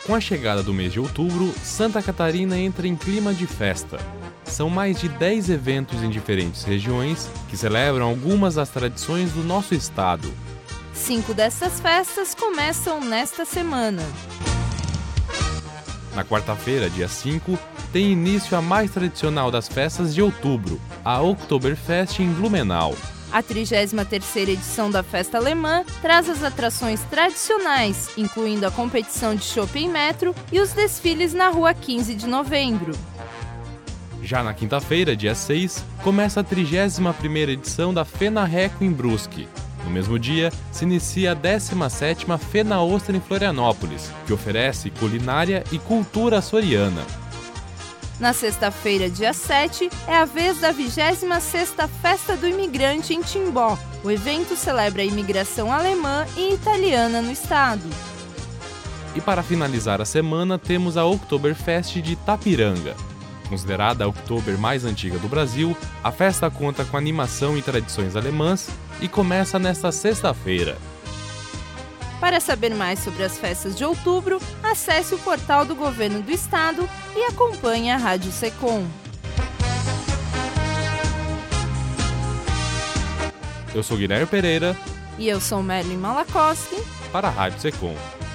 Com a chegada do mês de outubro, Santa Catarina entra em clima de festa. São mais de 10 eventos em diferentes regiões que celebram algumas das tradições do nosso estado. 5 dessas festas começam nesta semana. Na quarta-feira, dia 5, tem início a mais tradicional das festas de outubro, a Oktoberfest em Blumenau. A 33ª edição da Festa Alemã traz as atrações tradicionais, incluindo a competição de chopp em metro e os desfiles na Rua 15 de Novembro. Já na quinta-feira, dia 6, começa a 31ª edição da FenaReco em Brusque. No mesmo dia, se inicia a 17ª Fena Ostra em Florianópolis, que oferece culinária e cultura açoriana. Na sexta-feira, dia 7, é a vez da 26ª Festa do Imigrante em Timbó. O evento celebra a imigração alemã e italiana no estado. E para finalizar a semana, temos a Oktoberfest de Itapiranga. Considerada a Oktober mais antiga do Brasil, a festa conta com animação e tradições alemãs e começa nesta sexta-feira. Para saber mais sobre as festas de outubro, acesse o portal do Governo do Estado e acompanhe a Rádio Secom. Eu sou Guilherme Pereira. E eu sou Merlin Malakoski. Para a Rádio Secom.